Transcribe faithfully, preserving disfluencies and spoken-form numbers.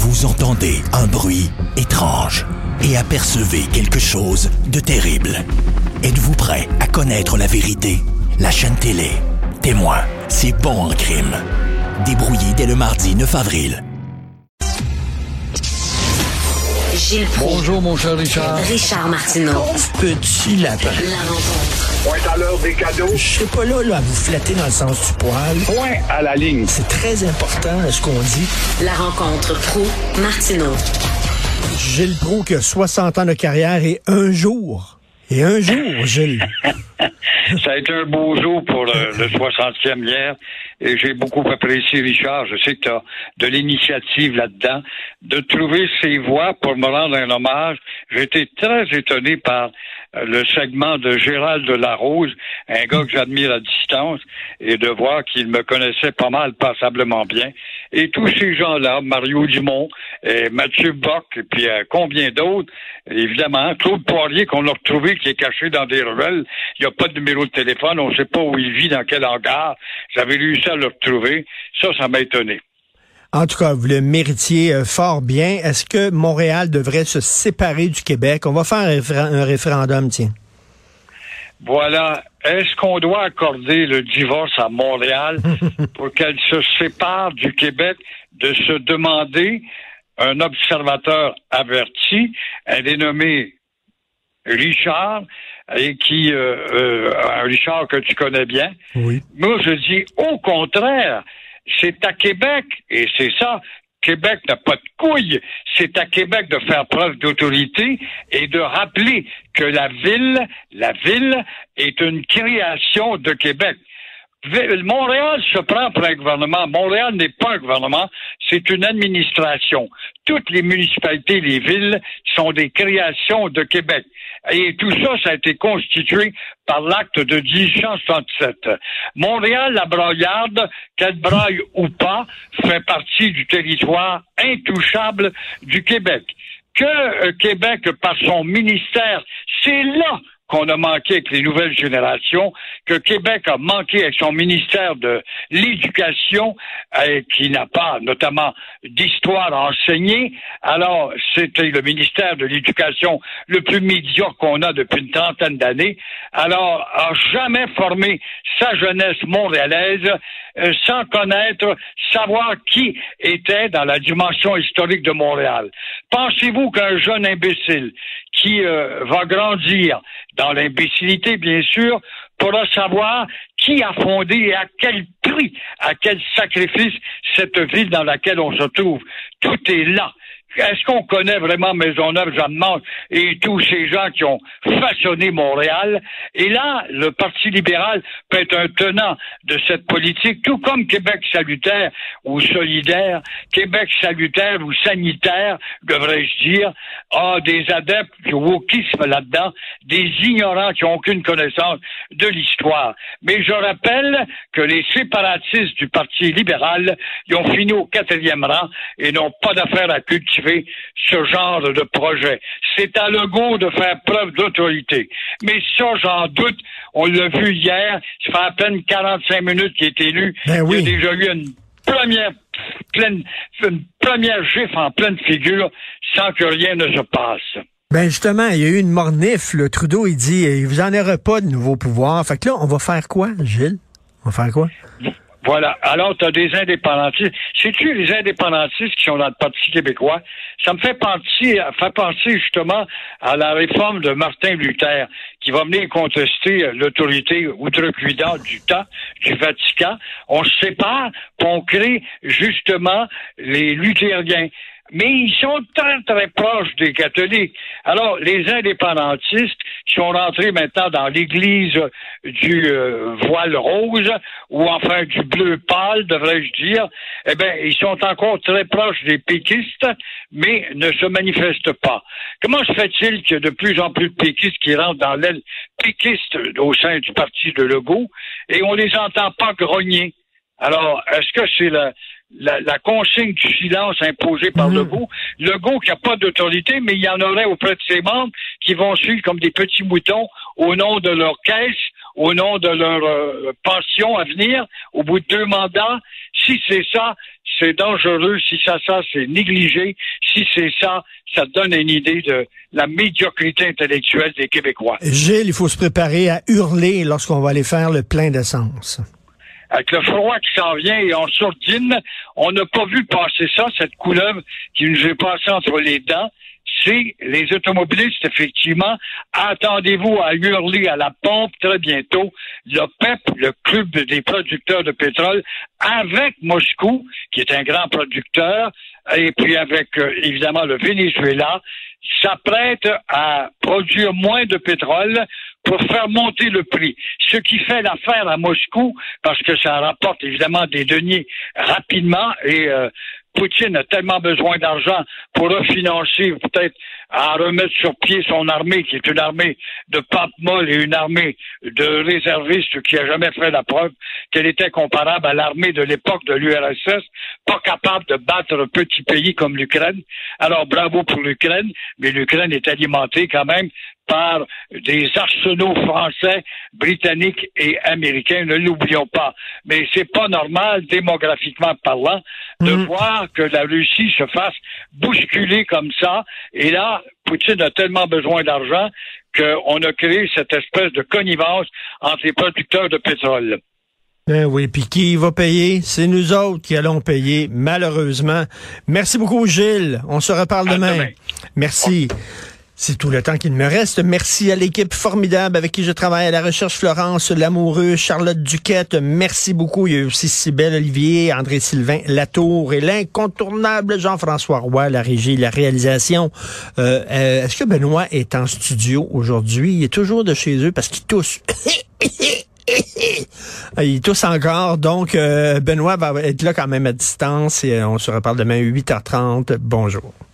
Vous entendez un bruit étrange et apercevez quelque chose de terrible. Êtes-vous prêt à connaître la vérité? La chaîne télé Témoin, c'est bon en crime. Débrouillé dès le mardi neuf avril. Gilles Proulx. Bonjour, mon cher Richard. Richard Martineau. Petit lapin. La rencontre. Point à l'heure des cadeaux. Je serai pas là, là à vous flatter dans le sens du poil. Point à la ligne. C'est très important, ce qu'on dit. La rencontre Proulx-Martineau. Gilles Proulx qui a soixante ans de carrière et un jour. Et un jour, Gilles. Ça a été un beau jour pour le, le soixantième hier. Et j'ai beaucoup apprécié, Richard. Je sais que tu as de l'initiative là-dedans. De trouver ces voix pour me rendre un hommage. J'ai été très étonné par le segment de Gérald Delarose, un gars que j'admire à distance, et de voir qu'il me connaissait pas mal, passablement bien. Et tous ces gens-là, Mario Dumont, et Mathieu Bock, et puis euh, combien d'autres, évidemment, Claude Poirier, qu'on a retrouvé, qui est caché dans des ruelles. Il n'y a pas de numéro de téléphone, on ne sait pas où il vit, dans quel hangar. J'avais réussi à le retrouver. Ça, ça m'a étonné. En tout cas, vous le méritiez euh, fort bien. Est-ce que Montréal devrait se séparer du Québec? On va faire un, réfé- un référendum, tiens. Voilà. Est-ce qu'on doit accorder le divorce à Montréal pour qu'elle se sépare du Québec, de se demander un observateur averti, un dénommé Richard, et qui, euh, euh, un Richard que tu connais bien. Oui. Moi, je dis au contraire, c'est à Québec, et c'est ça, Québec n'a pas de couilles, c'est à Québec de faire preuve d'autorité et de rappeler que la ville, la ville est une création de Québec. Montréal se prend pour un gouvernement. Montréal n'est pas un gouvernement, c'est une administration. Toutes les municipalités, les villes sont des créations de Québec. Et tout ça, ça a été constitué par l'acte de dix-huit cent soixante-sept. Montréal, la braillarde, qu'elle braille ou pas, fait partie du territoire intouchable du Québec. Que euh, Québec, par son ministère, c'est là qu'on a manqué avec les nouvelles générations, que Québec a manqué avec son ministère de l'Éducation, euh, qui n'a pas notamment d'histoire à enseigner. Alors, c'était le ministère de l'Éducation le plus médiocre qu'on a depuis une trentaine d'années. Alors, a jamais formé sa jeunesse montréalaise euh, sans connaître, savoir qui était dans la dimension historique de Montréal. Pensez-vous qu'un jeune imbécile qui euh, va grandir dans l'imbécilité, bien sûr, pourra savoir qui a fondé et à quel prix, à quel sacrifice cette ville dans laquelle on se trouve. Tout est là. Est-ce qu'on connaît vraiment Maisonneuve, Jeanne-Mance et tous ces gens qui ont façonné Montréal? Et là, le Parti libéral peut être un tenant de cette politique, tout comme Québec salutaire ou solidaire, Québec salutaire ou sanitaire, devrais-je dire, a des adeptes du wokisme là-dedans, des ignorants qui n'ont aucune connaissance de l'histoire. Mais je rappelle que les séparatistes du Parti libéral, ils ont fini au quatrième rang et n'ont pas d'affaire à cultiver ce genre de projet. C'est à Legault de faire preuve d'autorité. Mais ça, j'en doute. On l'a vu hier. Ça fait à peine quarante-cinq minutes qu'il est élu. Ben oui. Il y a déjà eu une première pleine, une première gifle en pleine figure sans que rien ne se passe. Ben justement, il y a eu une mornifle. Trudeau, il dit, il vous en aura pas de nouveaux pouvoirs. Fait que là, on va faire quoi, Gilles? On va faire quoi? Voilà. Alors, tu as des indépendantistes. Sais-tu, les indépendantistes qui sont dans le Parti québécois, ça me fait penser, fait penser justement à la réforme de Martin Luther, qui va venir contester l'autorité outrecuidante du temps, du Vatican. On se sépare, puis on crée justement les luthériens. Mais ils sont très, très proches des catholiques. Alors, les indépendantistes qui sont rentrés maintenant dans l'église du euh, voile rose, ou enfin du bleu pâle, devrais-je dire, eh bien, ils sont encore très proches des péquistes, mais ne se manifestent pas. Comment se fait-il qu'il y a de plus en plus de péquistes qui rentrent dans l'aile péquiste au sein du parti de Legault, et on les entend pas grogner? Alors, est-ce que c'est la... La, la consigne du silence imposée par mmh. Legault. Legault qui n'a pas d'autorité, mais il y en aurait auprès de ses membres qui vont suivre comme des petits moutons au nom de leur caisse, au nom de leur euh, pension à venir au bout de deux mandats. Si c'est ça, c'est dangereux. Si ça, ça, c'est négligé. Si c'est ça, ça donne une idée de la médiocrité intellectuelle des Québécois. Gilles, il faut se préparer à hurler lorsqu'on va aller faire le plein d'essence. Avec le froid qui s'en vient et on sourdine, on n'a pas vu passer ça, cette couleuvre qui nous est passée entre les dents. C'est les automobilistes, effectivement. Attendez-vous à hurler à la pompe très bientôt. Le P E P, le Club des producteurs de pétrole, avec Moscou, qui est un grand producteur, et puis avec, euh, évidemment, le Venezuela, s'apprête à produire moins de pétrole pour faire monter le prix. Ce qui fait l'affaire à Moscou, parce que ça rapporte évidemment des deniers rapidement, et euh, Poutine a tellement besoin d'argent pour refinancer, peut-être à remettre sur pied son armée, qui est une armée de pape molle et une armée de réservistes qui a jamais fait la preuve qu'elle était comparable à l'armée de l'époque de l'U R S S, pas capable de battre un petit pays comme l'Ukraine. Alors bravo pour l'Ukraine, mais l'Ukraine est alimentée quand même par des arsenaux français, britanniques et américains, ne l'oublions pas. Mais c'est pas normal, démographiquement parlant, de mmh. voir que la Russie se fasse bousculer comme ça. Et là, Poutine a tellement besoin d'argent qu'on a créé cette espèce de connivence entre les producteurs de pétrole. Ben oui, puis qui va payer? C'est nous autres qui allons payer, malheureusement. Merci beaucoup, Gilles. On se reparle demain. demain. Merci. Oh. C'est tout le temps qu'il me reste. Merci à l'équipe formidable avec qui je travaille à la recherche, Florence Lamoureux, Charlotte Duquette. Merci beaucoup. Il y a aussi Cybèle Olivier, André-Sylvain Latour et l'incontournable Jean-François Roy, la régie, la réalisation. Euh, euh, est-ce que Benoît est en studio aujourd'hui? Il est toujours de chez eux parce qu'il tousse. Il tousse encore, donc euh, Benoît va être là quand même à distance et euh, on se reparle demain à huit heures trente. Bonjour.